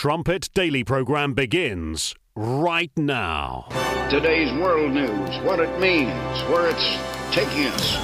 Trumpet Daily program begins right now. Today's world news, what it means, where it's taking us.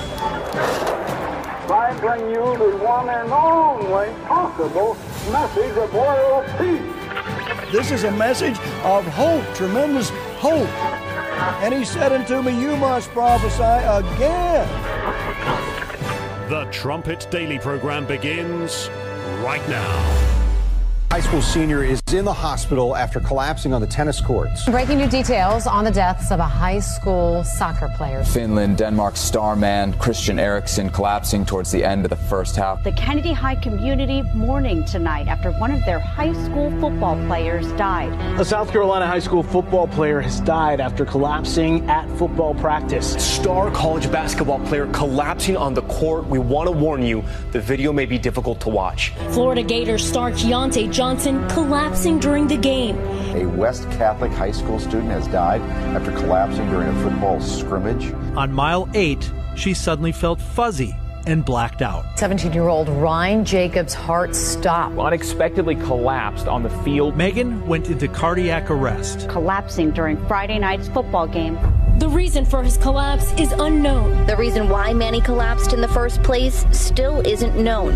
I bring you the one and only possible message of world peace. This is a message of hope, tremendous hope. And he said unto me, you must prophesy again. The Trumpet Daily program begins right now. High school senior is in the hospital after collapsing on the tennis courts. Breaking new details on the deaths of a high school soccer player. Finland, Denmark star man Christian Eriksen collapsing towards the end of the first half. The Kennedy High community mourning tonight after one of their high school football players died. A South Carolina high school football player has died after collapsing at football practice. Star college basketball player collapsing on the court. We want to warn you, the video may be difficult to watch. Florida Gators star Keontae Johnson collapsing during the game. A West Catholic high school student has died after collapsing during a football scrimmage. On mile 8, she suddenly felt fuzzy and blacked out. 17-year-old Ryan Jacobs' heart stopped. Unexpectedly collapsed on the field. Megan went into cardiac arrest. Collapsing during Friday night's football game. The reason for his collapse is unknown. The reason why Manny collapsed in the first place still isn't known.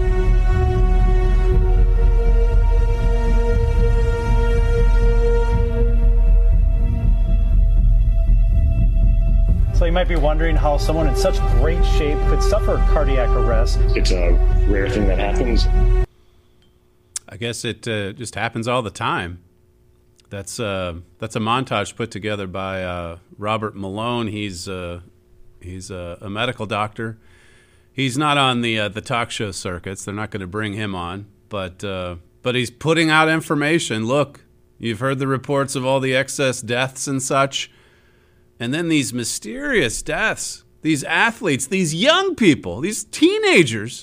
So you might be wondering how someone in such great shape could suffer cardiac arrest. It's a rare thing that happens. I guess it just happens all the time. That's a montage put together by Robert Malone. He's a medical doctor. He's not on the talk show circuits. They're not going to bring him on, but he's putting out information. Look, you've heard the reports of all the excess deaths and such. And then these mysterious deaths, these athletes, these young people, these teenagers,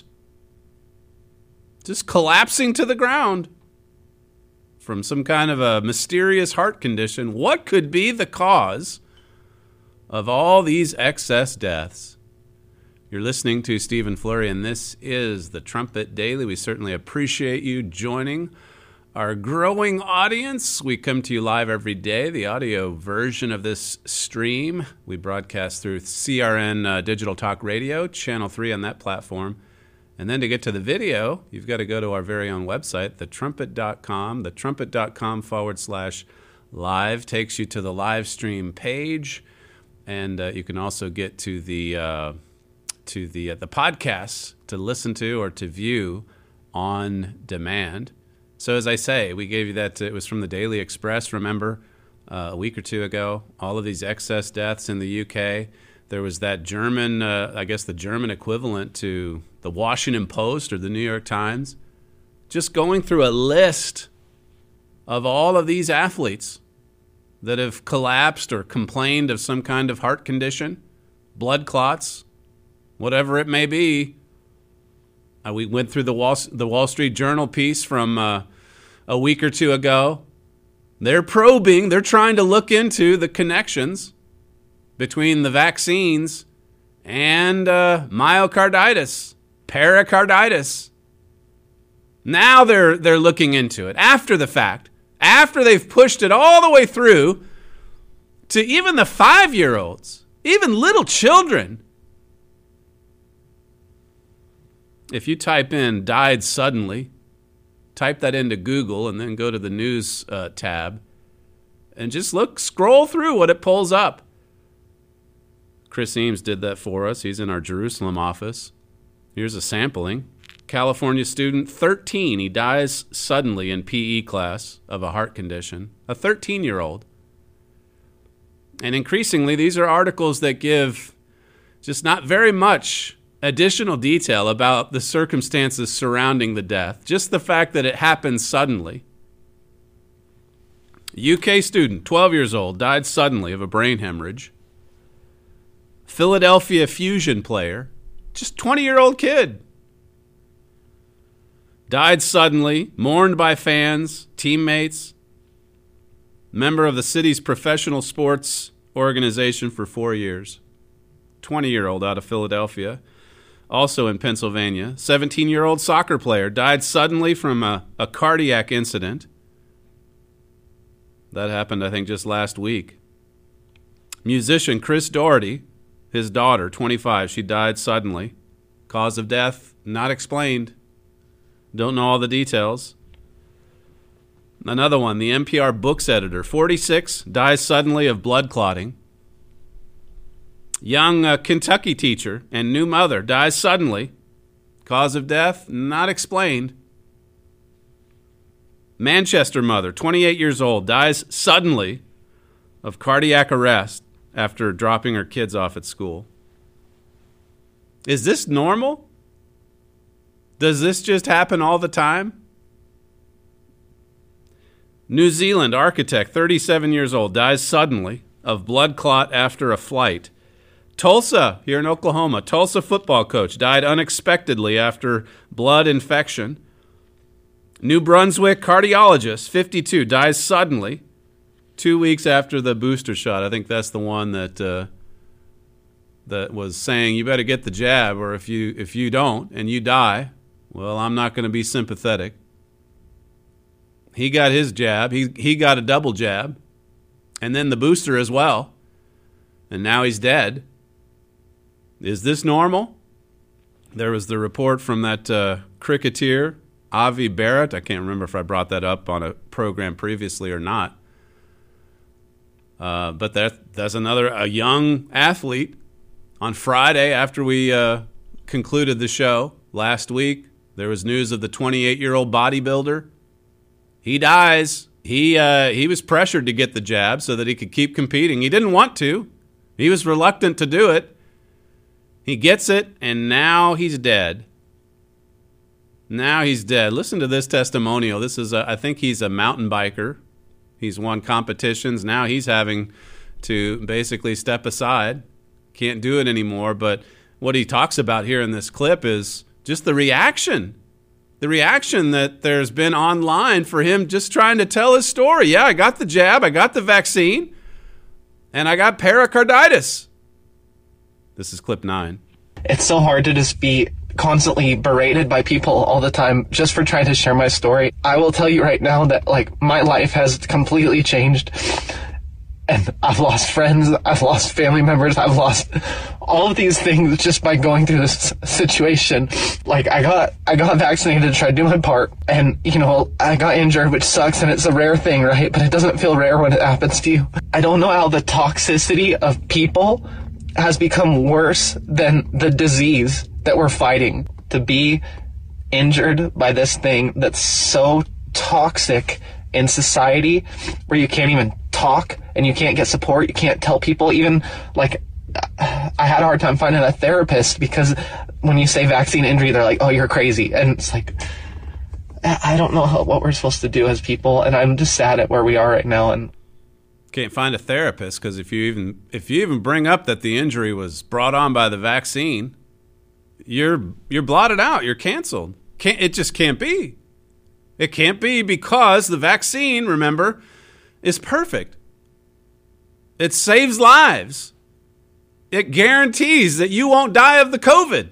just collapsing to the ground from some kind of a mysterious heart condition. What could be the cause of all these excess deaths? You're listening to Stephen Flurry, and this is the Trumpet Daily. We certainly appreciate you joining our growing audience. We come to you live every day, the audio version of this stream. We broadcast through CRN Digital Talk Radio, Channel 3 on that platform. And then to get to the video, you've got to go to our very own website, thetrumpet.com. Thetrumpet.com/live takes you to the live stream page. And you can also get to the podcasts to listen to or to view on demand. So as I say, we gave you that, it was from the Daily Express, remember, a week or two ago, all of these excess deaths in the UK. There was that German, I guess the German equivalent to the Washington Post or the New York Times, just going through a list of all of these athletes that have collapsed or complained of some kind of heart condition, blood clots, whatever it may be. We went through the Wall Street Journal piece from a week or two ago. They're probing, they're trying to look into the connections between the vaccines and myocarditis, pericarditis. Now they're looking into it after the fact, after they've pushed it all the way through to even the 5-year-olds, even little children. If you type in died suddenly, type that into Google and then go to the news tab and just scroll through what it pulls up. Chris Eames did that for us. He's in our Jerusalem office. Here's a sampling. California student, 13. He dies suddenly in PE class of a heart condition. A 13-year-old. And increasingly, these are articles that give just not very much additional detail about the circumstances surrounding the death. Just the fact that it happened suddenly. UK student, 12 years old, died suddenly of a brain hemorrhage. Philadelphia Fusion player, just 20-year-old kid, died suddenly, mourned by fans, teammates, member of the city's professional sports organization for 4 years. 20-year-old out of Philadelphia. Also in Pennsylvania, 17-year-old soccer player died suddenly from a cardiac incident. That happened, I think, just last week. Musician Chris Doherty, his daughter, 25, she died suddenly. Cause of death, not explained. Don't know all the details. Another one, the NPR Books editor, 46, dies suddenly of blood clotting. Young Kentucky teacher and new mother dies suddenly. Cause of death, not explained. Manchester mother, 28 years old, dies suddenly of cardiac arrest after dropping her kids off at school. Is this normal? Does this just happen all the time? New Zealand architect, 37 years old, dies suddenly of blood clot after a flight. Tulsa, here in Oklahoma, Tulsa football coach died unexpectedly after blood infection. New Brunswick cardiologist, 52, dies suddenly 2 weeks after the booster shot. I think that's the one that was saying you better get the jab, or if you don't and you die, well, I'm not going to be sympathetic. He got his jab. He got a double jab, and then the booster as well, and now he's dead. Is this normal? There was the report from that cricketer, Avi Barrett. I can't remember if I brought that up on a program previously or not. But that's a young athlete. On Friday, after we concluded the show last week, there was news of the 28-year-old bodybuilder. He dies. He was pressured to get the jab so that he could keep competing. He didn't want to. He was reluctant to do it. He gets it, and now he's dead. Now he's dead. Listen to this testimonial. This is, I think he's a mountain biker. He's won competitions. Now he's having to basically step aside. Can't do it anymore. But what he talks about here in this clip is just the reaction. The reaction that there's been online for him just trying to tell his story. Yeah, I got the jab, I got the vaccine, and I got pericarditis. This is clip 9. It's so hard to just be constantly berated by people all the time just for trying to share my story. I will tell you right now that, like, my life has completely changed. And I've lost friends, I've lost family members, I've lost all of these things just by going through this situation. Like, I got vaccinated to try to do my part, and, you know, I got injured, which sucks, and it's a rare thing, right? But it doesn't feel rare when it happens to you. I don't know how the toxicity of people has become worse than the disease that we're fighting. To be injured by this thing that's so toxic in society, where you can't even talk and you can't get support, you can't tell people. Even, like, I had a hard time finding a therapist because when you say vaccine injury, they're like, oh, you're crazy. And it's like, I don't know what we're supposed to do as people, and I'm just sad at where we are right now. And can't find a therapist because if you even bring up that the injury was brought on by the vaccine, you're blotted out, you're canceled. It just can't be. It can't be, because the vaccine, remember, is perfect. It saves lives. It guarantees that you won't die of the COVID.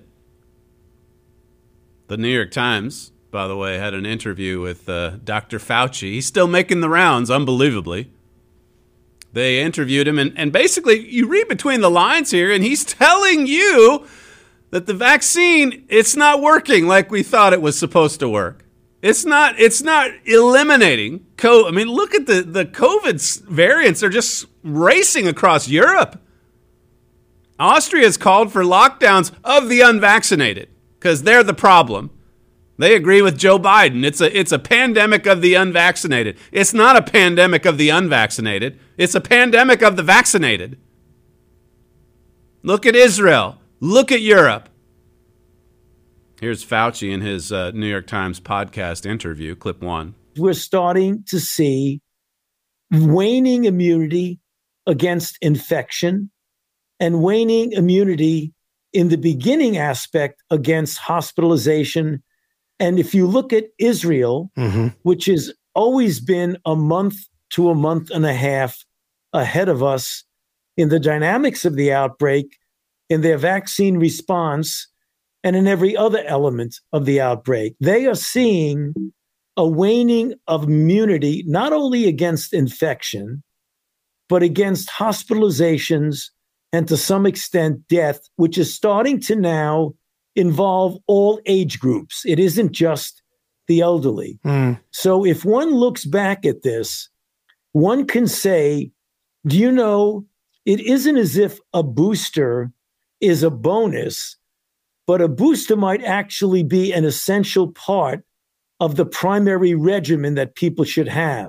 The New York Times, by the way, had an interview with Dr. Fauci. He's still making the rounds, unbelievably. They interviewed him, and basically, you read between the lines here, and he's telling you that the vaccine, it's not working like we thought it was supposed to work. It's not eliminating COVID. I mean, look at the COVID variants. They're just racing across Europe. Austria has called for lockdowns of the unvaccinated because they're the problem. They agree with Joe Biden. It's a pandemic of the unvaccinated. It's not a pandemic of the unvaccinated. It's a pandemic of the vaccinated. Look at Israel. Look at Europe. Here's Fauci in his New York Times podcast interview, clip 1. We're starting to see waning immunity against infection and waning immunity in the beginning aspect against hospitalization. And if you look at Israel, which has always been a month to a month and a half ahead of us in the dynamics of the outbreak, in their vaccine response, and in every other element of the outbreak, they are seeing a waning of immunity, not only against infection, but against hospitalizations and to some extent death, which is starting to now involve all age groups. It isn't just the elderly. So if one looks back at this, one can say, do you know, it isn't as if a booster is a bonus, but a booster might actually be an essential part of the primary regimen that people should have.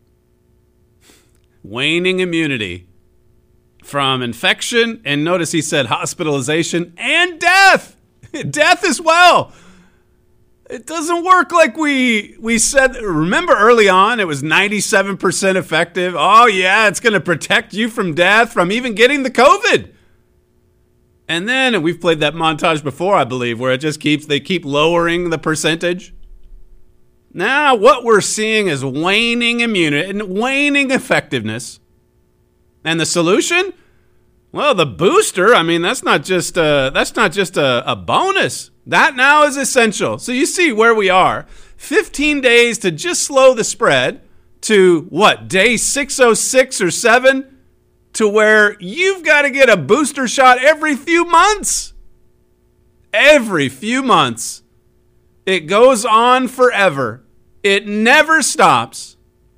Waning immunity from infection, and notice he said hospitalization and death. Death as well. It doesn't work like we said. Remember early on, it was 97% effective. Oh, yeah, it's going to protect you from death, from even getting the COVID. And then, and we've played that montage before, I believe, where it just they keep lowering the percentage. Now, what we're seeing is waning immunity and waning effectiveness. And the solution? Well, the booster, I mean, that's not just a bonus. That now is essential. So you see where we are. 15 days to just slow the spread to what, day 606 or 7, to where you've got to get a booster shot every few months. Every few months. It goes on forever. It never stops.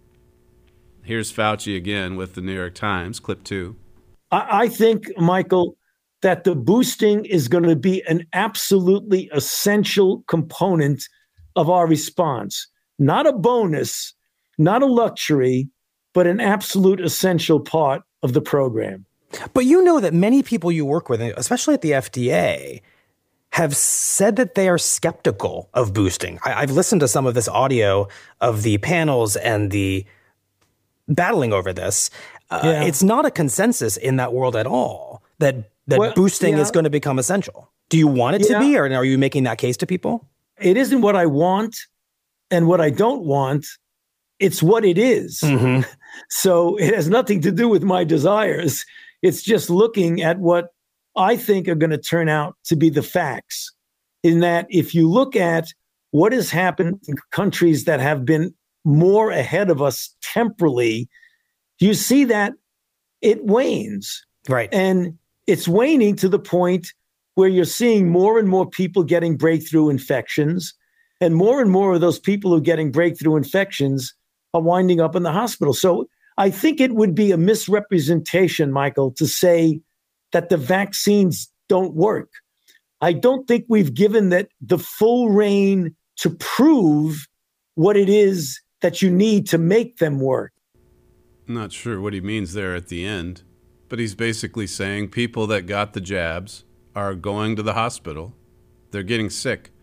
Here's Fauci again with the New York Times, clip 2. I think, Michael, that the boosting is going to be an absolutely essential component of our response. Not a bonus, not a luxury, but an absolute essential part of the program. But you know that many people you work with, especially at the FDA, have said that they are skeptical of boosting. I've listened to some of this audio of the panels and the battling over this. It's not a consensus in that world at all that boosting is going to become essential. Do you want it to be, or are you making that case to people? It isn't what I want and what I don't want. It's what it is. Mm-hmm. So it has nothing to do with my desires. It's just looking at what I think are going to turn out to be the facts. In that, if you look at what has happened in countries that have been more ahead of us temporally, you see that it wanes. Right. And it's waning to the point where you're seeing more and more people getting breakthrough infections, and more of those people who are getting breakthrough infections are winding up in the hospital. So I think it would be a misrepresentation, Michael, to say that the vaccines don't work. I don't think we've given that the full rein to prove what it is that you need to make them work. I'm not sure what he means there at the end, but he's basically saying people that got the jabs are going to the hospital. They're getting sick.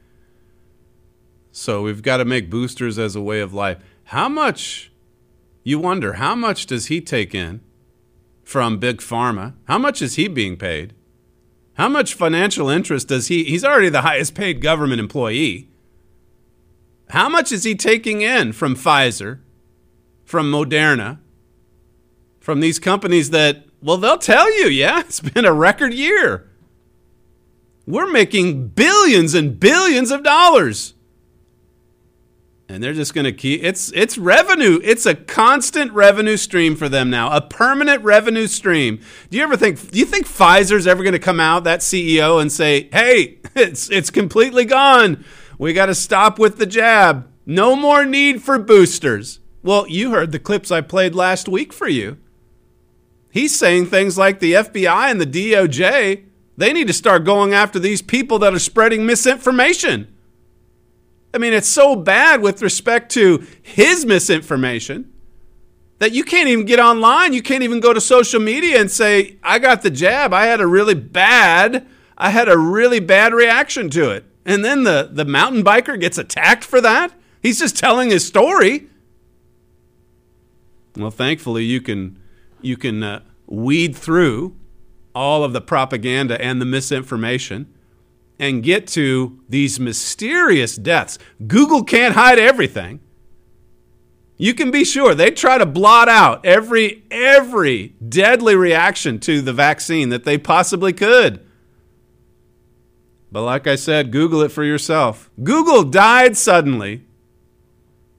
So we've got to make boosters as a way of life. How much, you wonder, how much does he take in from Big Pharma? How much is he being paid? How much financial interest does he's already the highest paid government employee. How much is he taking in from Pfizer, from Moderna, from these companies that, well, they'll tell you, yeah, it's been a record year. We're making billions and billions of dollars. And they're just going to keep, it's revenue. It's a constant revenue stream for them now, a permanent revenue stream. Do you think Pfizer's ever going to come out, that CEO, and say, hey, it's completely gone. We got to stop with the jab. No more need for boosters. Well, you heard the clips I played last week for you. He's saying things like the FBI and the DOJ, they need to start going after these people that are spreading misinformation. I mean, it's so bad with respect to his misinformation that you can't even get online. You can't even go to social media and say, I got the jab. I had a really bad reaction to it. And then the mountain biker gets attacked for that. He's just telling his story. Well, thankfully, you can weed through all of the propaganda and the misinformation and get to these mysterious deaths. Google can't hide everything. You can be sure they try to blot out every deadly reaction to the vaccine that they possibly could. But like I said, Google it for yourself. Google died suddenly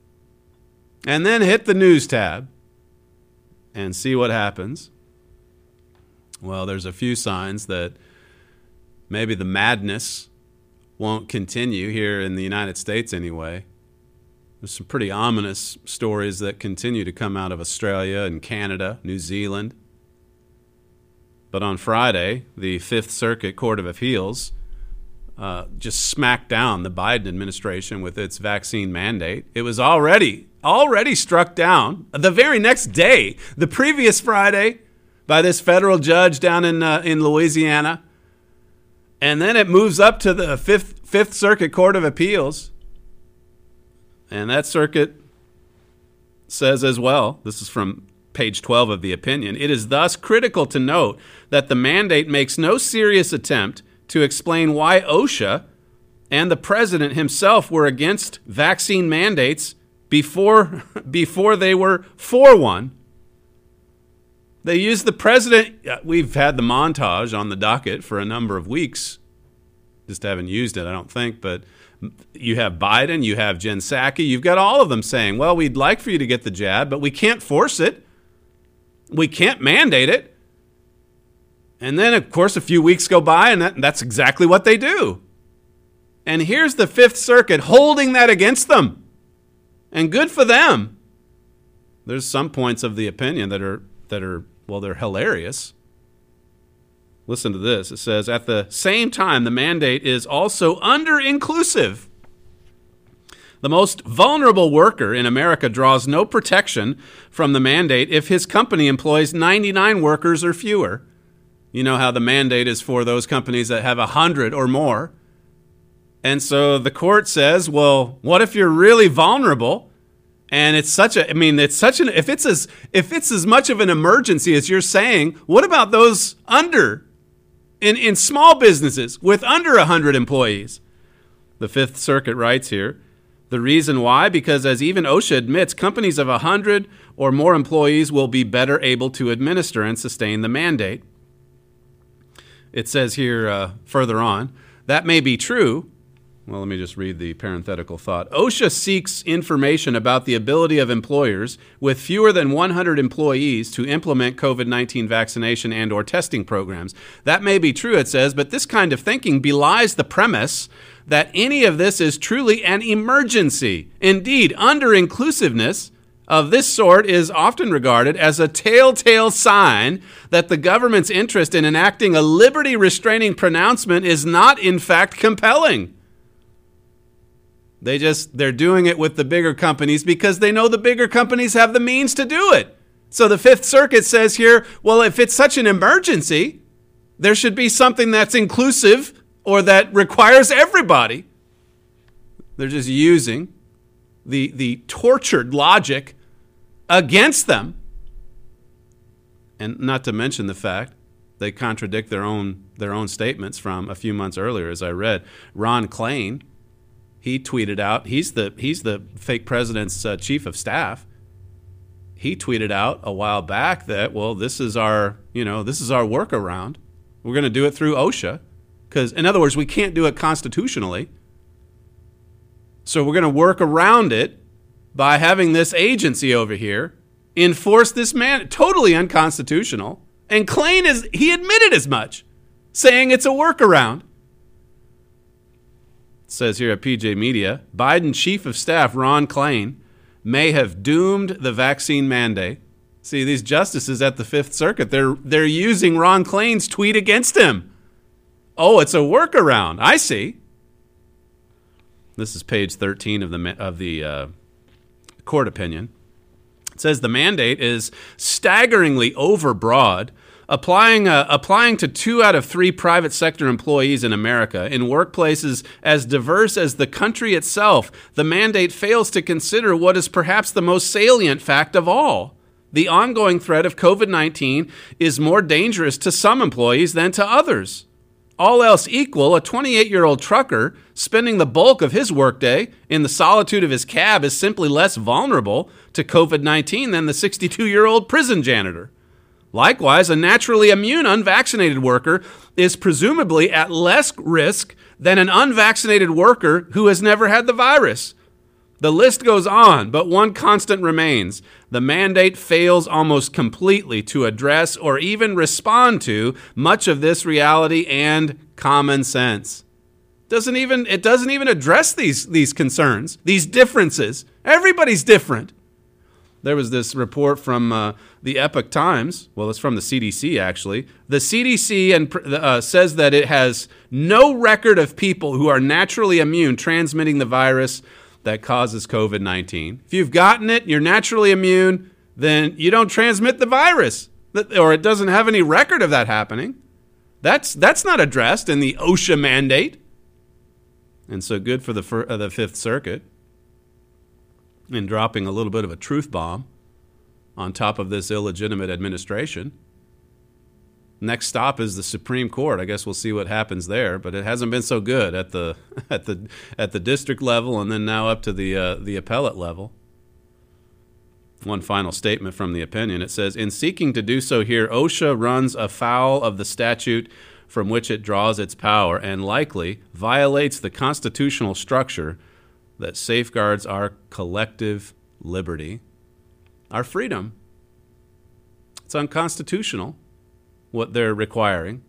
and then hit the news tab and see what happens. Well, there's a few signs that maybe the madness won't continue here in the United States anyway. There's some pretty ominous stories that continue to come out of Australia and Canada, New Zealand. But on Friday, the Fifth Circuit Court of Appeals just smacked down the Biden administration with its vaccine mandate. It was already struck down the very next day, the previous Friday, by this federal judge down in Louisiana. And then it moves up to the Fifth Circuit Court of Appeals. And that circuit says as well, this is from page 12 of the opinion, it is thus critical to note that the mandate makes no serious attempt to explain why OSHA and the president himself were against vaccine mandates before they were for one. They used the president. We've had the montage on the docket for a number of weeks. Just haven't used it, I don't think. But you have Biden, you have Jen Psaki, you've got all of them saying, well, we'd like for you to get the jab, but we can't force it. We can't mandate it. And then, of course, a few weeks go by, and that's exactly what they do. And here's the Fifth Circuit holding that against them. And good for them. There's some points of the opinion that are well, they're hilarious. Listen to this. It says, at the same time, the mandate is also under-inclusive. The most vulnerable worker in America draws no protection from the mandate if his company employs 99 workers or fewer. You know how the mandate is for those companies that have 100 or more. And so the court says, well, what if you're really vulnerable? And if it's as much of an emergency as you're saying, what about those in small businesses with under 100 employees? The Fifth Circuit writes here, the reason why, because as even OSHA admits, companies of 100 or more employees will be better able to administer and sustain the mandate. It says here further on, that may be true. Well, let me just read the parenthetical thought. OSHA seeks information about the ability of employers with fewer than 100 employees to implement COVID-19 vaccination and or testing programs. That may be true, it says, but this kind of thinking belies the premise that any of this is truly an emergency. Indeed, under-inclusiveness of this sort is often regarded as a telltale sign that the government's interest in enacting a liberty-restraining pronouncement is not, in fact, compelling. They're doing it with the bigger companies because they know the bigger companies have the means to do it. So the Fifth Circuit says here, well, if it's such an emergency, there should be something that's inclusive or that requires everybody. They're just using the tortured logic against them. And not to mention the fact they contradict their own statements from a few months earlier, as I read. Ron Klain, he tweeted out, he's the fake president's chief of staff. He tweeted out a while back that, well, this is our workaround. We're going to do it through OSHA because, in other words, we can't do it constitutionally. So we're going to work around it by having this agency over here enforce this totally unconstitutional. And Klain he admitted as much, saying it's a workaround. It says here at PJ Media, Biden Chief of Staff Ron Klain may have doomed the vaccine mandate. See, these justices at the Fifth Circuit, they're using Ron Klain's tweet against him. Oh, it's a workaround. I see. This is page 13 of the court opinion. It says the mandate is staggeringly overbroad, applying to 2 out of 3 private sector employees in America in workplaces as diverse as the country itself. The mandate fails to consider what is perhaps the most salient fact of all. The ongoing threat of COVID-19 is more dangerous to some employees than to others. All else equal, a 28-year-old trucker spending the bulk of his workday in the solitude of his cab is simply less vulnerable to COVID-19 than the 62-year-old prison janitor. Likewise, a naturally immune unvaccinated worker is presumably at less risk than an unvaccinated worker who has never had the virus. The list goes on, but one constant remains. The mandate fails almost completely to address or even respond to much of this reality and common sense. It doesn't even address these concerns, these differences. Everybody's different. There was this report from the Epoch Times. Well, it's from the CDC, actually. The CDC says that it has no record of people who are naturally immune transmitting the virus that causes COVID-19. If you've gotten it, you're naturally immune, then you don't transmit the virus, or it doesn't have any record of that happening. That's not addressed in the OSHA mandate. And so good for the Fifth Circuit in dropping a little bit of a truth bomb on top of this illegitimate administration. Next stop is the Supreme Court. I guess we'll see what happens there, but it hasn't been so good at the district level and then now up to the appellate level. One final statement from the opinion. It says, in seeking to do so here, OSHA runs afoul of the statute from which it draws its power and likely violates the constitutional structure that safeguards our collective liberty, our freedom. It's unconstitutional what they're requiring.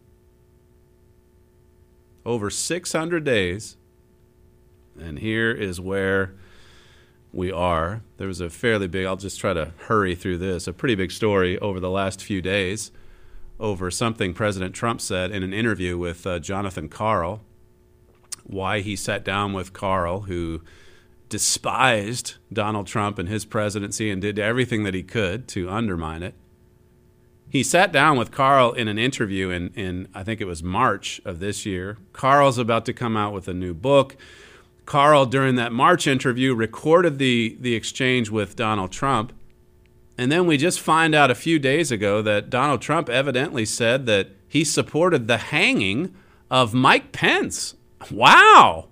Over 600 days, and here is where we are. There was a fairly big, I'll just try to hurry through this, a pretty big story over the last few days over something President Trump said in an interview with Jonathan Karl, why he sat down with Karl, who despised Donald Trump and his presidency and did everything that he could to undermine it. He sat down with Karl in an interview in I think it was March of this year. Karl's about to come out with a new book. Karl, during that March interview, recorded the exchange with Donald Trump. And then we just find out a few days ago that Donald Trump evidently said that he supported the hanging of Mike Pence. Wow!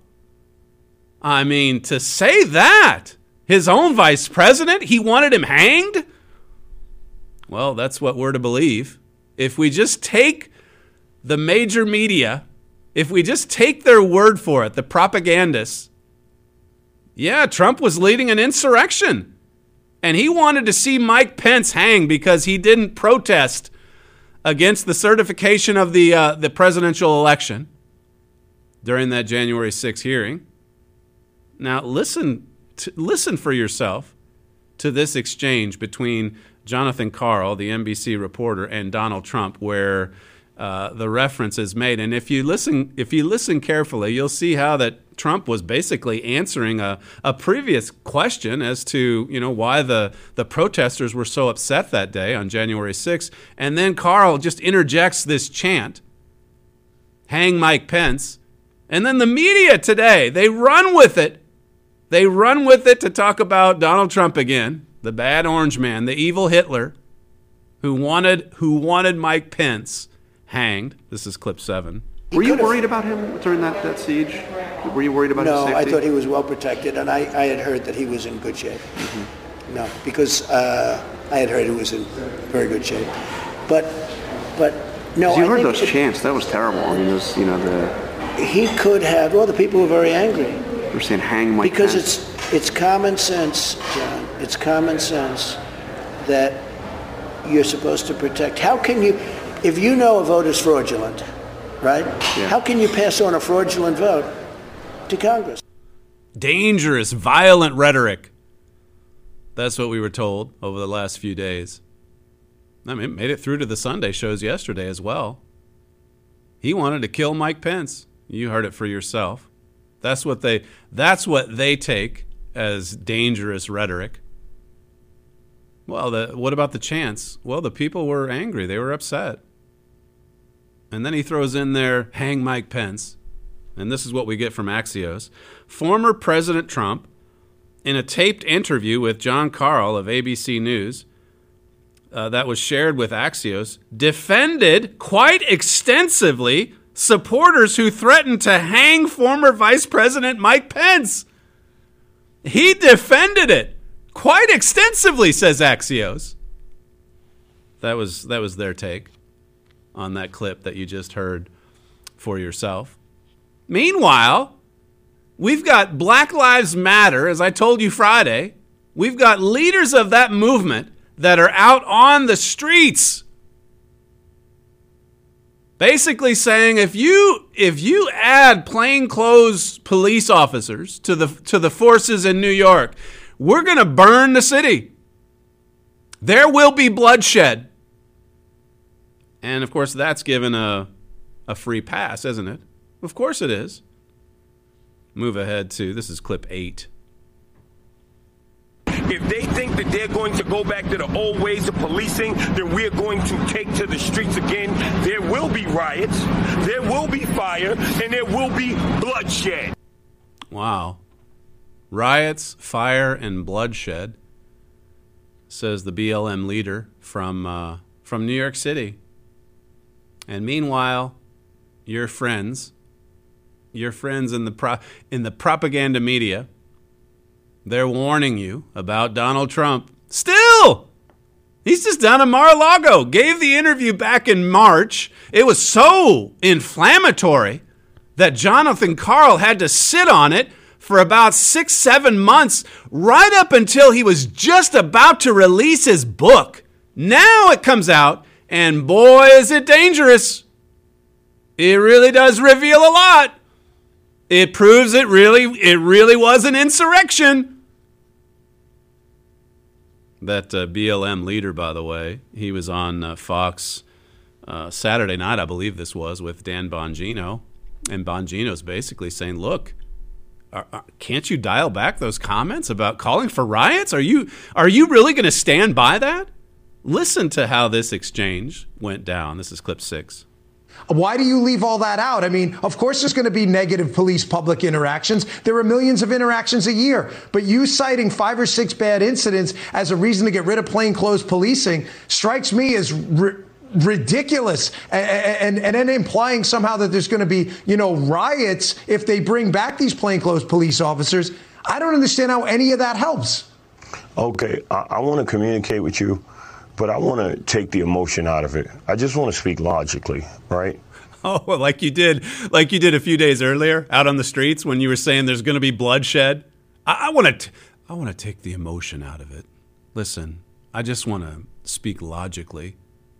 I mean, to say that, his own vice president, he wanted him hanged? Well, that's what we're to believe. If we just take the major media, if we just take their word for it, the propagandists, yeah, Trump was leading an insurrection. And he wanted to see Mike Pence hang because he didn't protest against the certification of the presidential election during that January 6th hearing. Now, listen for yourself to this exchange between Jonathan Karl, the NBC reporter, and Donald Trump, where the reference is made. And if you listen carefully, you'll see how that Trump was basically answering a previous question as to, why the protesters were so upset that day on January 6th. And then Karl just interjects this chant, hang Mike Pence. And then the media today, they run with it. They run with it to talk about Donald Trump again, the bad orange man, the evil Hitler, who wanted Mike Pence hanged. This is clip 7. Were you worried about him during that siege? Were you worried about his safety? No, I thought he was well protected, and I had heard that he was in good shape. Mm-hmm. No, because I had heard he was in very good shape. But no. You heard those chants. That was terrible. I mean, he could have. Well, the people were very angry. They're saying hang Mike Pence. Because it's common sense, John. It's common sense that you're supposed to protect. How can you, if you know a vote is fraudulent, right? Yeah. How can you pass on a fraudulent vote to Congress? Dangerous, violent rhetoric. That's what we were told over the last few days. I mean, it made it through to the Sunday shows yesterday as well. He wanted to kill Mike Pence. You heard it for yourself. That's what they take as dangerous rhetoric. Well, what about the chants? Well, the people were angry. They were upset. And then he throws in there, hang Mike Pence. And this is what we get from Axios. Former President Trump, in a taped interview with Jon Karl of ABC News that was shared with Axios, defended quite extensively supporters who threatened to hang former Vice President Mike Pence. He defended it quite extensively, says Axios. That was their take on that clip that you just heard for yourself. Meanwhile, We've got Black Lives Matter, as I told you Friday. We've got leaders of that movement that are out on the streets basically saying if you add plainclothes police officers to the forces in New York, we're going to burn the city. There will be bloodshed. And of course that's given a free pass, isn't it? Of course it is. Move ahead to, this is clip 8. If they think that they're going to go back to the old ways of policing, then we're going to take to the streets again. There will be riots, there will be fire, and there will be bloodshed. Wow. Riots, fire, and bloodshed, says the BLM leader from New York City. And meanwhile, your friends in the propaganda media, they're warning you about Donald Trump. Still! He's just done a Mar-a-Lago. Gave the interview back in March. It was so inflammatory that Jonathan Karl had to sit on it for about 6-7 months, right up until he was just about to release his book. Now it comes out, and boy, is it dangerous. It really does reveal a lot. It proves it really was an insurrection. That BLM leader, by the way, he was on Fox Saturday night, I believe this was, with Dan Bongino. And Bongino's basically saying, look, can't you dial back those comments about calling for riots? Are you really going to stand by that? Listen to how this exchange went down. This is clip 6. Why do you leave all that out? I mean, of course there's going to be negative police-public interactions. There are millions of interactions a year. But you citing 5 or 6 bad incidents as a reason to get rid of plainclothes policing strikes me as ridiculous. And then implying somehow that there's going to be, riots if they bring back these plainclothes police officers. I don't understand how any of that helps. Okay, I want to communicate with you, but I want to take the emotion out of it. I just want to speak logically, right? Oh, well, like you did a few days earlier out on the streets when you were saying there's going to be bloodshed. I want to take the emotion out of it. Listen, I just want to speak logically.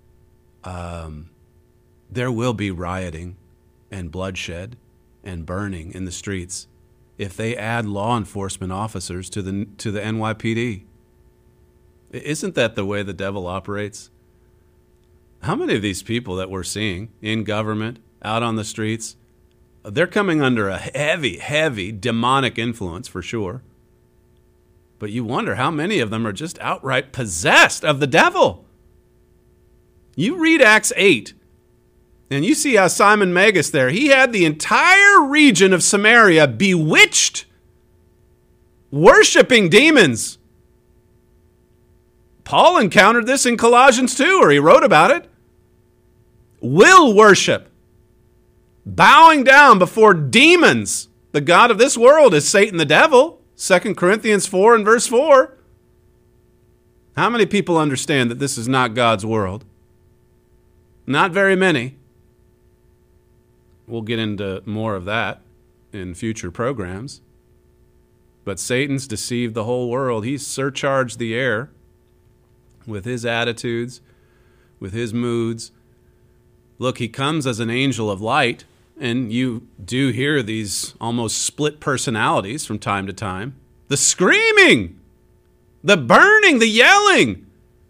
There will be rioting and bloodshed and burning in the streets if they add law enforcement officers to the NYPD. Isn't that the way the devil operates? How many of these people that we're seeing in government, out on the streets, they're coming under a heavy, heavy demonic influence for sure. But you wonder how many of them are just outright possessed of the devil. You read Acts 8, and you see how Simon Magus there, he had the entire region of Samaria bewitched, worshiping demons. Paul encountered this in Colossians 2, or he wrote about it. Will worship, bowing down before demons. The god of this world is Satan the devil, 2 Corinthians 4 and verse 4. How many people understand that this is not God's world? Not very many. We'll get into more of that in future programs. But Satan's deceived the whole world. He's surcharged the air with his attitudes, with his moods. Look, he comes as an angel of light, and you do hear these almost split personalities from time to time. The screaming, the burning, the yelling.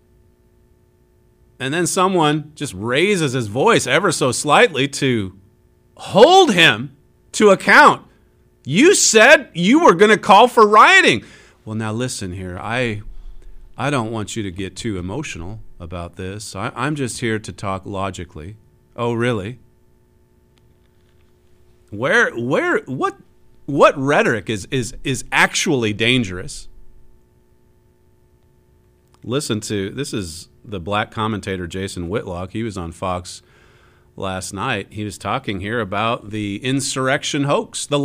And then someone just raises his voice ever so slightly to hold him to account. You said you were going to call for rioting. Well, now listen here. I don't want you to get too emotional about this. I'm just here to talk logically. Oh, really? What rhetoric is actually dangerous? Listen to, this is the black commentator Jason Whitlock. He was on Fox last night. He was talking here about the insurrection hoax, the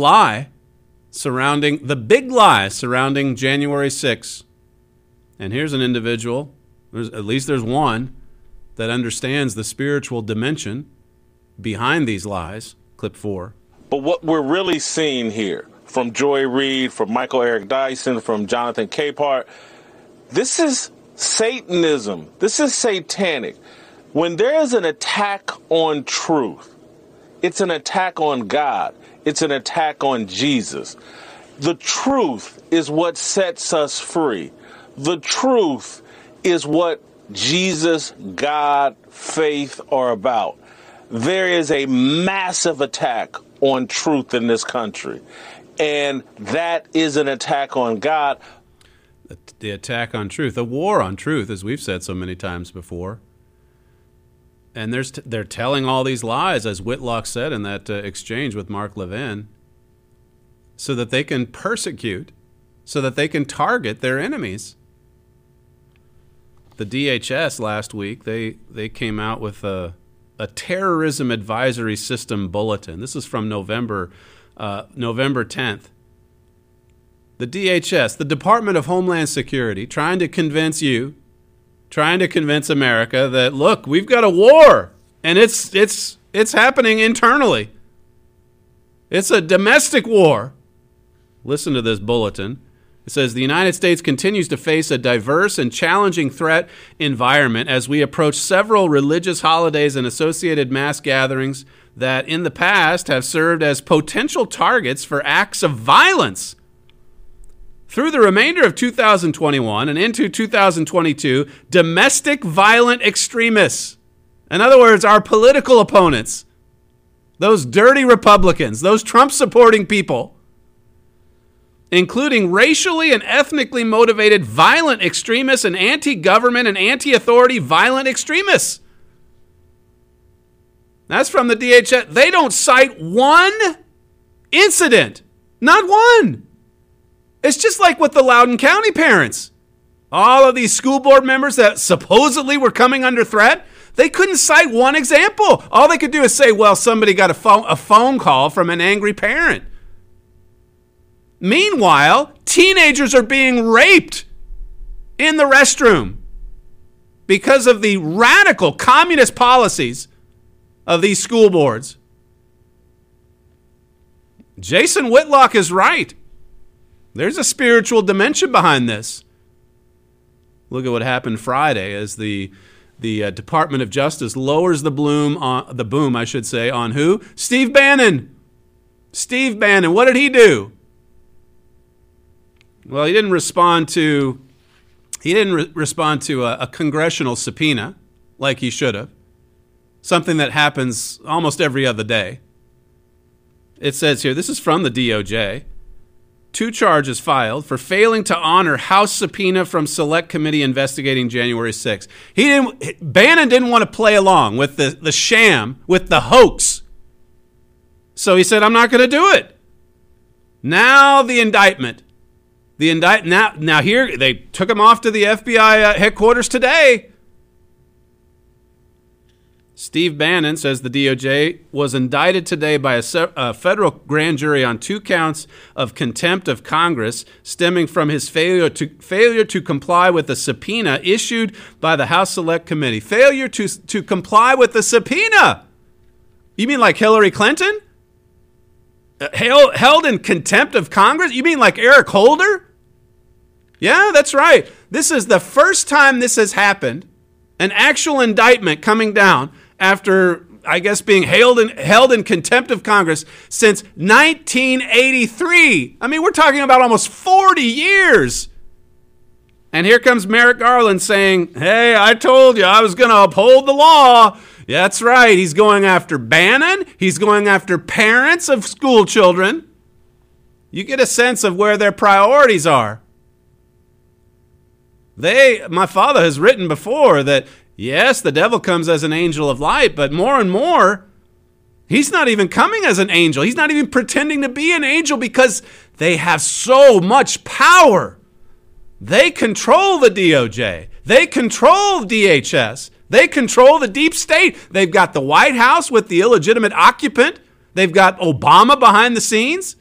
big lie surrounding January 6th. And here's an individual, there's one, that understands the spiritual dimension behind these lies. Clip 4. But what we're really seeing here from Joy Reid, from Michael Eric Dyson, from Jonathan Capehart. This is Satanism. This is satanic. When there is an attack on truth, it's an attack on God. It's an attack on Jesus. The truth is what sets us free. The truth is what Jesus, God, faith are about. There is a massive attack on truth in this country, and that is an attack on God. The attack on truth, a war on truth, as we've said so many times before. And they're telling all these lies, as Whitlock said in that exchange with Mark Levin, so that they can persecute, so that they can target their enemies. The DHS last week, they came out with a terrorism advisory system bulletin. This is from November 10th. The DHS, the Department of Homeland Security, trying to convince America that, look, we've got a war, and it's happening internally. It's a domestic war. Listen to this bulletin. It says, the United States continues to face a diverse and challenging threat environment as we approach several religious holidays and associated mass gatherings that in the past have served as potential targets for acts of violence. Through the remainder of 2021 and into 2022, domestic violent extremists, in other words, our political opponents, those dirty Republicans, those Trump-supporting people, including racially and ethnically motivated violent extremists and anti-government and anti-authority violent extremists. That's from the DHS. They don't cite one incident. Not one. It's just like with the Loudoun County parents. All of these school board members that supposedly were coming under threat, they couldn't cite one example. All they could do is say, well, somebody got a phone call from an angry parent. Meanwhile, teenagers are being raped in the restroom because of the radical communist policies of these school boards. Jason Whitlock is right. There's a spiritual dimension behind this. Look at what happened Friday as the Department of Justice lowers the boom on who? Steve Bannon. Steve Bannon. What did he do? Well, he didn't respond to a congressional subpoena like he should have. Something that happens almost every other day. It says here, this is from the DOJ. 2 charges filed for failing to honor House subpoena from Select Committee investigating January 6th. Bannon didn't want to play along with the sham, with the hoax. So he said, I'm not going to do it. Now the indictment. Now here, they took him off to the FBI headquarters today. Steve Bannon says the DOJ was indicted today by a federal grand jury on 2 counts of contempt of Congress stemming from his failure to comply with the subpoena issued by the House Select Committee. Failure to comply with the subpoena. You mean like Hillary Clinton? Held in contempt of Congress? You mean like Eric Holder? Yeah, that's right. This is the first time this has happened. An actual indictment coming down after, I guess, being held in contempt of Congress since 1983. I mean, we're talking about almost 40 years. And here comes Merrick Garland saying, hey, I told you I was going to uphold the law. Yeah, that's right. He's going after Bannon. He's going after parents of school children. You get a sense of where their priorities are. My father has written before that, yes, the devil comes as an angel of light, but more and more, he's not even coming as an angel. He's not even pretending to be an angel because they have so much power. They control the DOJ. They control DHS. They control the deep state. They've got the White House with the illegitimate occupant. They've got Obama behind the scenes.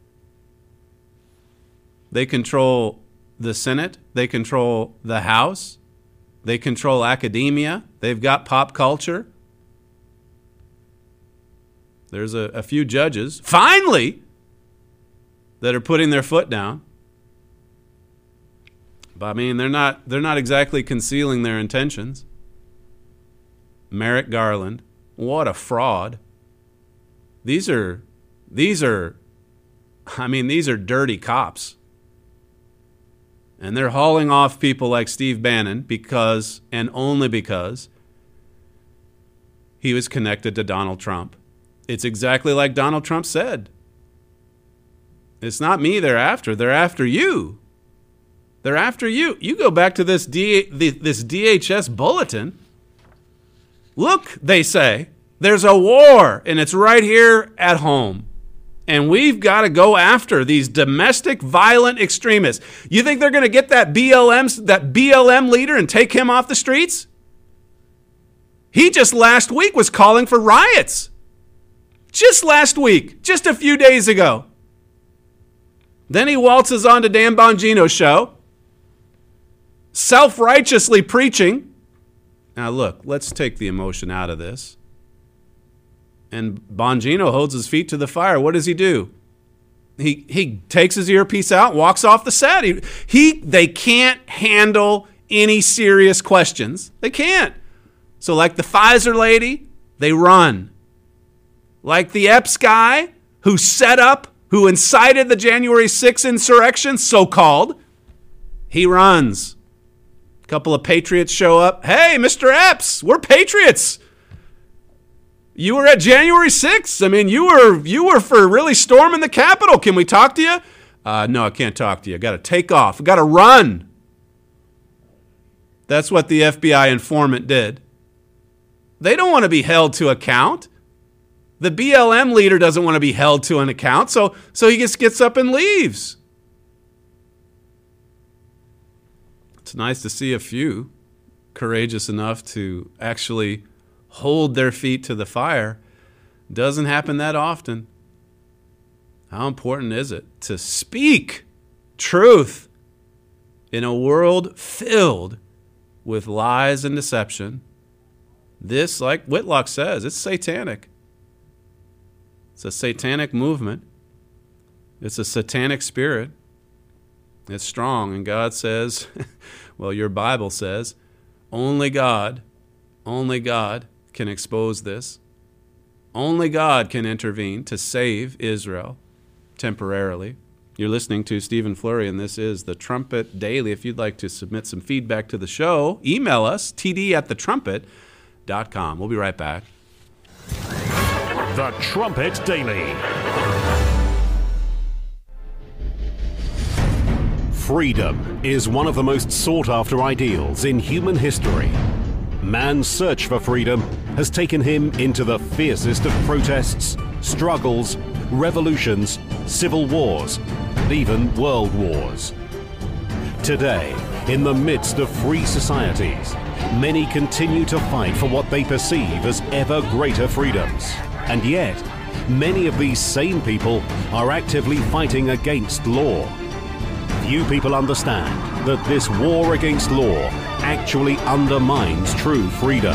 They control the Senate. They control the House. They control academia. They've got pop culture. There's a few judges. Finally, that are putting their foot down. But I mean, they're not exactly concealing their intentions. Merrick Garland, what a fraud. These are dirty cops. And they're hauling off people like Steve Bannon because, and only because, he was connected to Donald Trump. It's exactly like Donald Trump said. It's not me they're after. They're after you. They're after you. You go back to this DHS bulletin. Look, they say, there's a war, and it's right here at home. And we've got to go after these domestic violent extremists. You think they're going to get that BLM leader and take him off the streets? He just last week was calling for riots. Just last week, just a few days ago. Then he waltzes on to Dan Bongino's show, self-righteously preaching. Now look, let's take the emotion out of this. And Bongino holds his feet to the fire. What does he do? He takes his earpiece out, walks off the set. They can't handle any serious questions. They can't. So like the Pfizer lady, they run. Like the Epps guy who incited the January 6th insurrection, so-called, he runs. A couple of patriots show up. Hey, Mr. Epps, we're patriots. You were at January 6th. I mean, you were for really storming the Capitol. Can we talk to you? No, I can't talk to you. I got to take off. I got to run. That's what the FBI informant did. They don't want to be held to account. The BLM leader doesn't want to be held to an account, so he just gets up and leaves. It's nice to see a few courageous enough to actually hold their feet to the fire. Doesn't happen that often. How important is it to speak truth in a world filled with lies and deception? This, like Whitlock says, it's satanic. It's a satanic movement. It's a satanic spirit. It's strong. And God says, well, your Bible says, only God can expose this. Only God can intervene to save Israel temporarily. You're listening to Stephen Flurry, and this is The Trumpet Daily. If you'd like to submit some feedback to the show, email us, td@thetrumpet.com. We'll be right back. The Trumpet Daily. Freedom is one of the most sought-after ideals in human history. Man's search for freedom has taken him into the fiercest of protests, struggles, revolutions, civil wars, and even world wars. Today, in the midst of free societies, many continue to fight for what they perceive as ever greater freedoms. And yet, many of these same people are actively fighting against law. Few people understand that this war against law actually undermines true freedom.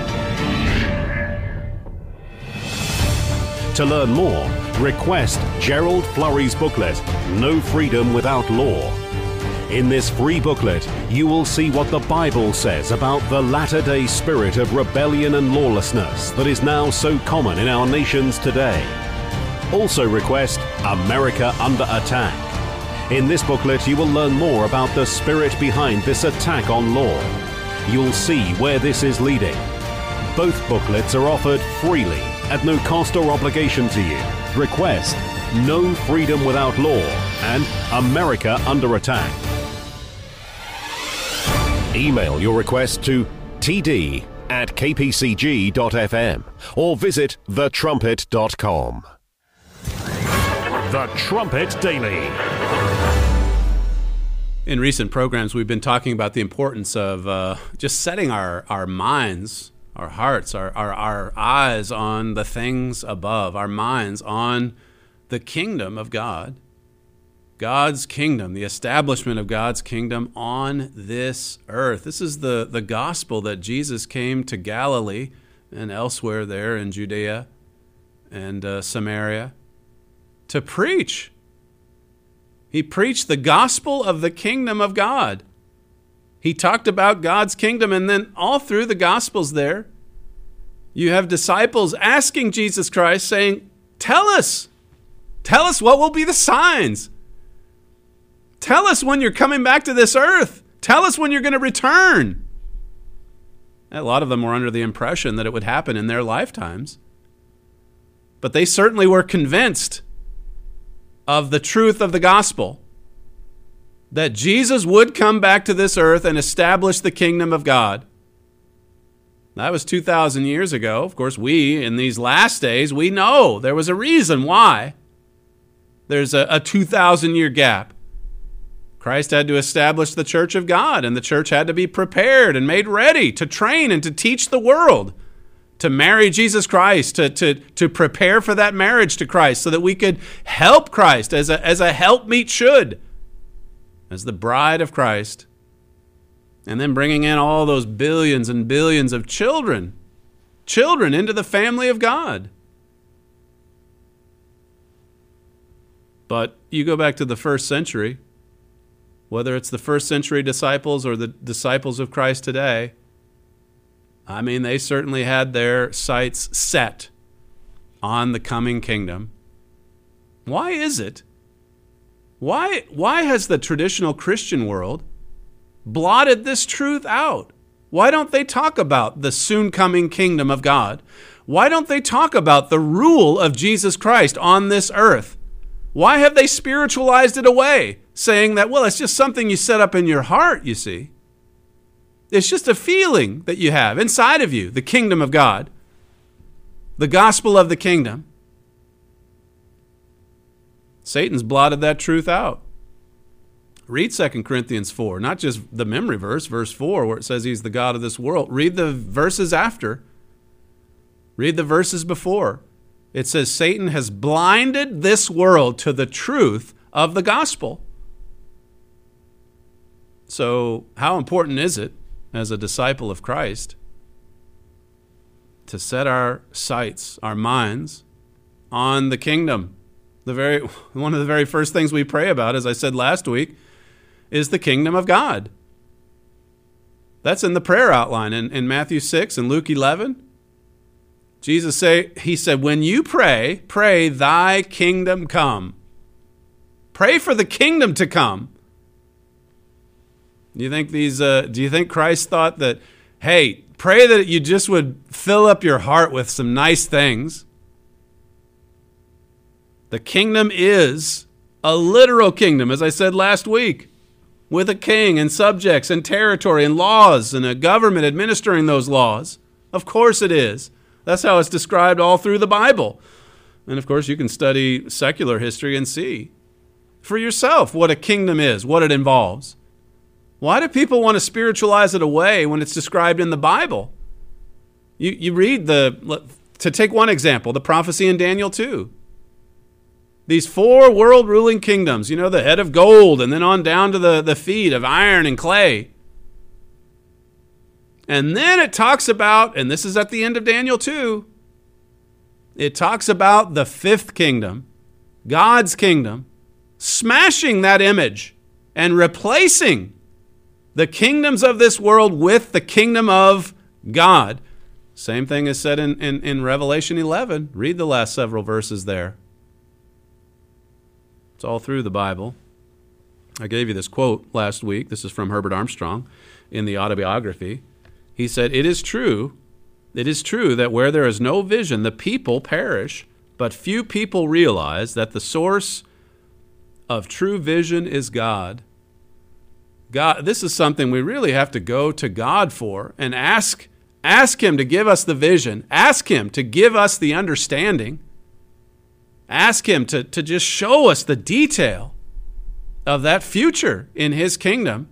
To learn more, request Gerald Flurry's booklet, No Freedom Without Law. In this free booklet, you will see what the Bible says about the latter-day spirit of rebellion and lawlessness that is now so common in our nations today. Also request America Under Attack. In this booklet, you will learn more about the spirit behind this attack on law. You'll see where this is leading. Both booklets are offered freely at no cost or obligation to you. Request No Freedom Without Law and America Under Attack. Email your request to td@kpcg.fm or visit thetrumpet.com. The Trumpet Daily. In recent programs, we've been talking about the importance of just setting our minds, our hearts, our eyes on the things above, our minds on the kingdom of God. God's kingdom, the establishment of God's kingdom on this earth. This is the gospel that Jesus came to Galilee and elsewhere there in Judea and Samaria to preach. He preached the gospel of the kingdom of God. He talked about God's kingdom, and then all through the Gospels there, you have disciples asking Jesus Christ, saying, tell us what will be the signs. Tell us when you're coming back to this earth. Tell us when you're going to return. A lot of them were under the impression that it would happen in their lifetimes. But they certainly were convinced of the truth of the gospel, that Jesus would come back to this earth and establish the kingdom of God. That was 2,000 years ago. Of course, we, in these last days, we know there was a reason why there's a 2,000-year gap. Christ had to establish the church of God, and the church had to be prepared and made ready to train and to teach the world to marry Jesus Christ, to prepare for that marriage to Christ so that we could help Christ as a helpmeet should, as the bride of Christ. And then bringing in all those billions and billions of children into the family of God. But you go back to the first century, whether it's the first century disciples or the disciples of Christ today, I mean, they certainly had their sights set on the coming kingdom. Why is it? Why has the traditional Christian world blotted this truth out? Why don't they talk about the soon coming kingdom of God? Why don't they talk about the rule of Jesus Christ on this earth? Why have they spiritualized it away, saying that, well, it's just something you set up in your heart, you see? It's just a feeling that you have inside of you, the kingdom of God, the gospel of the kingdom. Satan's blotted that truth out. Read 2 Corinthians 4, not just the memory verse, verse 4, where it says he's the God of this world. Read the verses after. Read the verses before. It says Satan has blinded this world to the truth of the gospel. So how important is it as a disciple of Christ to set our sights, our minds on the kingdom? One of the very first things we pray about, as I said last week, is the kingdom of God. That's in the prayer outline in Matthew 6 and Luke 11. He said, when you pray, thy kingdom come. Pray for the kingdom to come. Do you think Christ thought that, hey, pray that you just would fill up your heart with some nice things? The kingdom is a literal kingdom, as I said last week, with a king and subjects and territory and laws and a government administering those laws. Of course it is. That's how it's described all through the Bible. And of course you can study secular history and see for yourself what a kingdom is, what it involves. Why do people want to spiritualize it away when it's described in the Bible? You read to take one example, the prophecy in Daniel 2. These 4 world-ruling kingdoms, the head of gold and then on down to the feet of iron and clay. And then it talks about, and this is at the end of Daniel 2, it talks about the 5th kingdom, God's kingdom, smashing that image and replacing the kingdoms of this world with the kingdom of God. Same thing is said in Revelation 11. Read the last several verses there. It's all through the Bible. I gave you this quote last week. This is from Herbert Armstrong in the autobiography. He said, it is true that where there is no vision, the people perish, but few people realize that the source of true vision is God. God, this is something we really have to go to God for and ask Him to give us the vision. Ask Him to give us the understanding. Ask Him to just show us the detail of that future in His kingdom.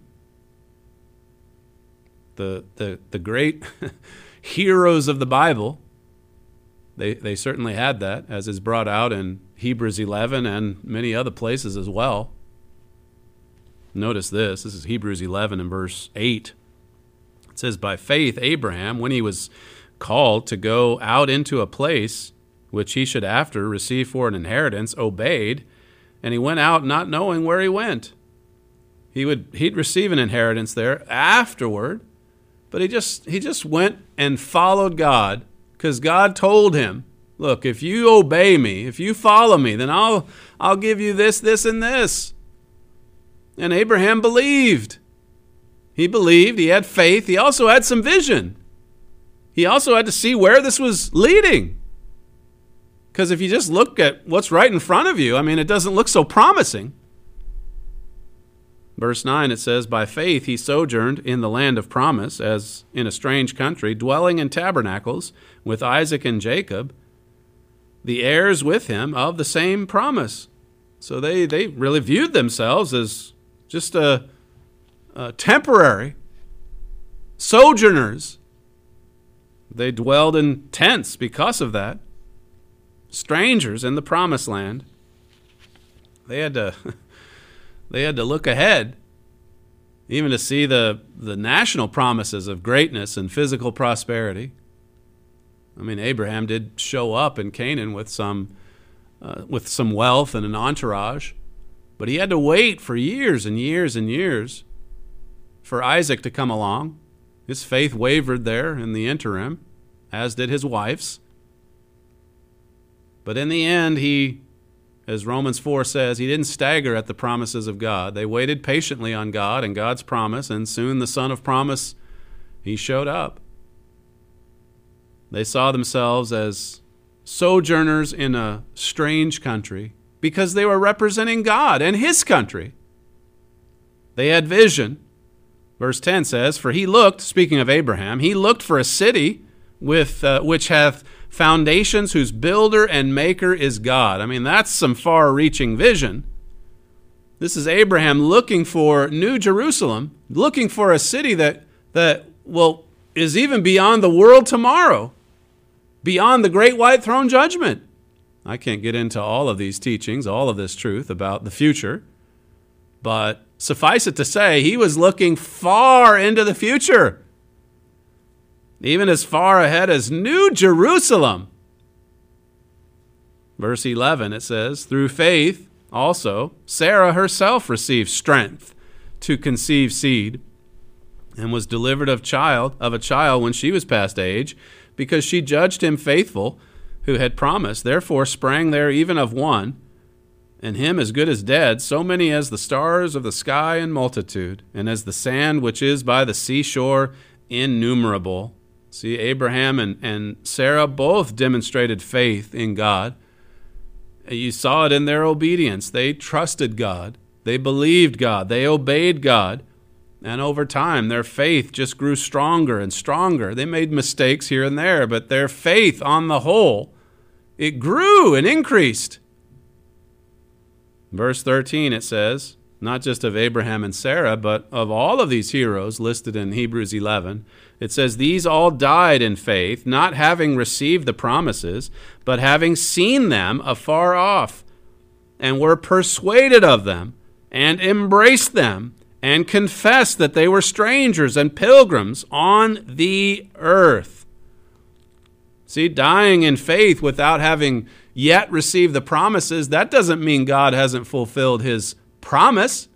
The great heroes of the Bible, they certainly had that, as is brought out in Hebrews 11 and many other places as well. Notice this. This is Hebrews 11 and verse 8. It says, by faith Abraham, when he was called to go out into a place which he should after receive for an inheritance, obeyed, and he went out not knowing where he went. He'd receive an inheritance there afterward, but he just went and followed God because God told him, look, if you obey me, if you follow me, then I'll give you this, this, and this. And Abraham believed. He believed, he had faith, he also had some vision. He also had to see where this was leading. Because if you just look at what's right in front of you, I mean, it doesn't look so promising. Verse 9, it says, by faith he sojourned in the land of promise, as in a strange country, dwelling in tabernacles with Isaac and Jacob, the heirs with him of the same promise. So they really viewed themselves as just a temporary sojourners. They dwelled in tents because of that. Strangers in the promised land. They had to look ahead, even to see the national promises of greatness and physical prosperity. I mean, Abraham did show up in Canaan with some wealth and an entourage, but he had to wait for years and years and years for Isaac to come along. His faith wavered there in the interim, as did his wife's. But in the end, he, as Romans 4 says, he didn't stagger at the promises of God. They waited patiently on God and God's promise, and soon the son of promise, he showed up. They saw themselves as sojourners in a strange country because they were representing God and his country. They had vision. Verse 10 says, for he looked, speaking of Abraham, he looked for a city with which hath foundations, whose builder and maker is God. I mean, that's some far-reaching vision. This is Abraham looking for New Jerusalem, looking for a city that is even beyond the world tomorrow, beyond the great white throne judgment. I can't get into all of these teachings, all of this truth about the future, but suffice it to say, he was looking far into the future, even as far ahead as New Jerusalem. Verse 11, it says, through faith also Sarah herself received strength to conceive seed, and was delivered of a child when she was past age, because she judged him faithful who had promised. Therefore sprang there even of one, and him as good as dead, so many as the stars of the sky in multitude, and as the sand which is by the seashore innumerable. See, Abraham and Sarah both demonstrated faith in God. You saw it in their obedience. They trusted God. They believed God. They obeyed God. And over time, their faith just grew stronger and stronger. They made mistakes here and there, but their faith on the whole, it grew and increased. Verse 13, it says, not just of Abraham and Sarah, but of all of these heroes listed in Hebrews 11, it says, these all died in faith, not having received the promises, but having seen them afar off, and were persuaded of them, and embraced them, and confessed that they were strangers and pilgrims on the earth. See, dying in faith without having yet received the promises, that doesn't mean God hasn't fulfilled his promise.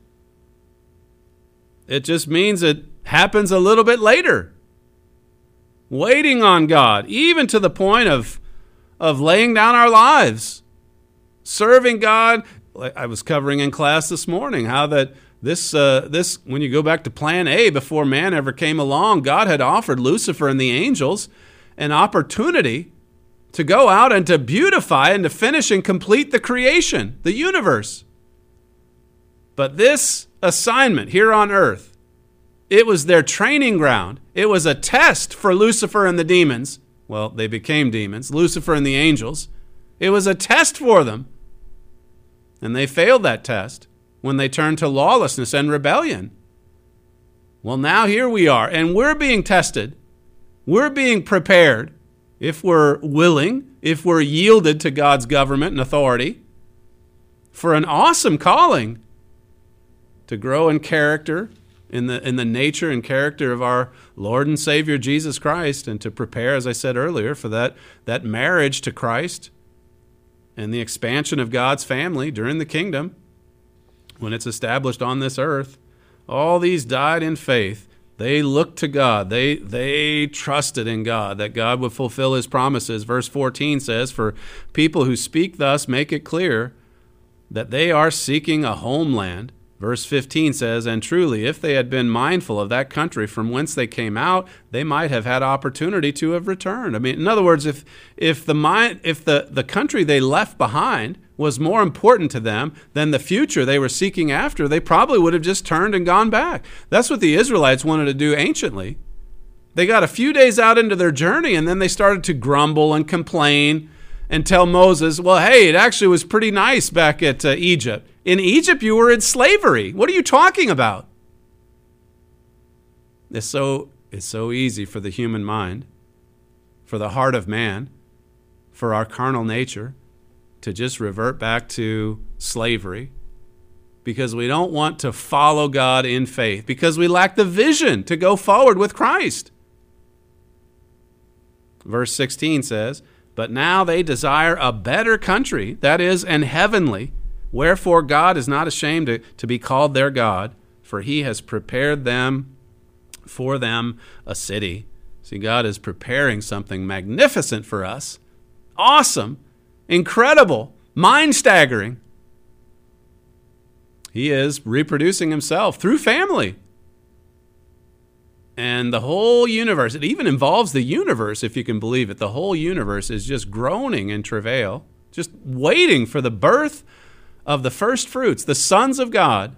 It just means it happens a little bit later. Waiting on God, even to the point of laying down our lives, serving God. I was covering in class this morning how that this when you go back to plan A, before man ever came along, God had offered Lucifer and the angels an opportunity to go out and to beautify and to finish and complete the creation, the universe. But this assignment here on earth, it was their training ground. It was a test for Lucifer and the demons. Well, they became demons, Lucifer and the angels. It was a test for them. And they failed that test when they turned to lawlessness and rebellion. Well, now here we are, and we're being tested. We're being prepared, if we're willing, if we're yielded to God's government and authority, for an awesome calling to grow in character, in the nature and character of our Lord and Savior Jesus Christ, and to prepare, as I said earlier, for that marriage to Christ, and the expansion of God's family during the kingdom, when it's established on this earth, all these died in faith. They looked to God. They trusted in God, that God would fulfill his promises. Verse 14 says, for people who speak thus make it clear that they are seeking a homeland. Verse 15 says, and truly, if they had been mindful of that country from whence they came out, they might have had opportunity to have returned. I mean, in other words, if the country they left behind was more important to them than the future they were seeking after, they probably would have just turned and gone back. That's what the Israelites wanted to do anciently. They got a few days out into their journey, and then they started to grumble and complain and tell Moses, well, hey, it actually was pretty nice back at Egypt. In Egypt, you were in slavery. What are you talking about? It's so easy for the human mind, for the heart of man, for our carnal nature, to just revert back to slavery, because we don't want to follow God in faith, because we lack the vision to go forward with Christ. Verse 16 says, but now they desire a better country, that is, an heavenly. Wherefore God is not ashamed to be called their God, for he has prepared for them a city. See, God is preparing something magnificent for us. Awesome, incredible, mind-staggering. He is reproducing himself through family. And the whole universe, it even involves the universe, if you can believe it. The whole universe is just groaning in travail, just waiting for the birth of the first fruits, the sons of God.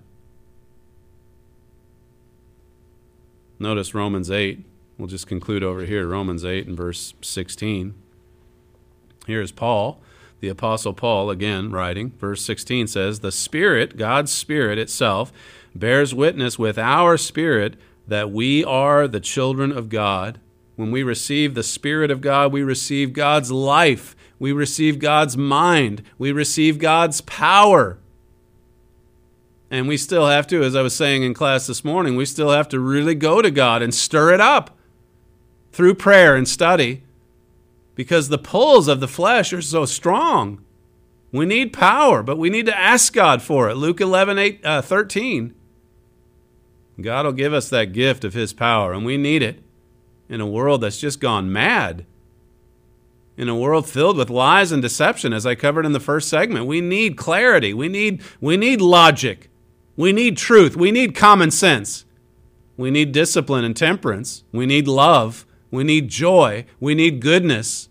Notice Romans 8. We'll just conclude over here, Romans 8 and verse 16. Here's Paul, the Apostle Paul, again writing. Verse 16 says, the Spirit, God's Spirit itself, bears witness with our spirit that we are the children of God. When we receive the Spirit of God, we receive God's life. We receive God's mind. We receive God's power. And we still have to, as I was saying in class this morning, we still have to really go to God and stir it up through prayer and study, because the pulls of the flesh are so strong. We need power, but we need to ask God for it. Luke 11:13. God will give us that gift of his power, and we need it in a world that's just gone mad. In a world filled with lies and deception, as I covered in the first segment. We need clarity. We need logic. We need truth. We need common sense. We need discipline and temperance. We need love. We need joy. We need goodness.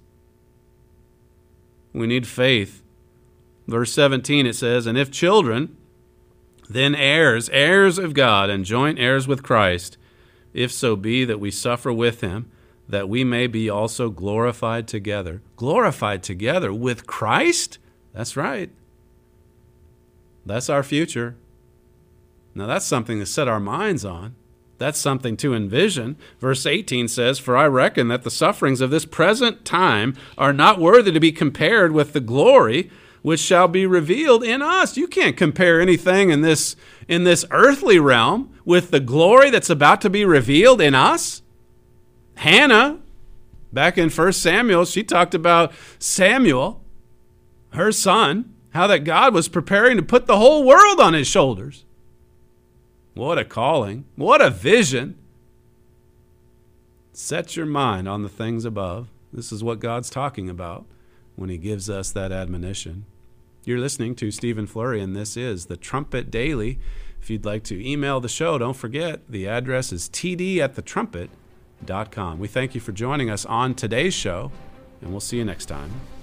We need faith. Verse 17, it says, and if children, then heirs of God, and joint heirs with Christ, if so be that we suffer with him, that we may be also glorified together. Glorified together with Christ? That's right. That's our future. Now that's something to set our minds on. That's something to envision. Verse 18 says, for I reckon that the sufferings of this present time are not worthy to be compared with the glory which shall be revealed in us. You can't compare anything in this earthly realm with the glory that's about to be revealed in us. Hannah, back in 1 Samuel, she talked about Samuel, her son, how that God was preparing to put the whole world on his shoulders. What a calling. What a vision. Set your mind on the things above. This is what God's talking about when he gives us that admonition. You're listening to Stephen Flurry, and this is the Trumpet Daily. If you'd like to email the show, don't forget, the address is td@thetrumpet.com. We thank you for joining us on today's show, and we'll see you next time.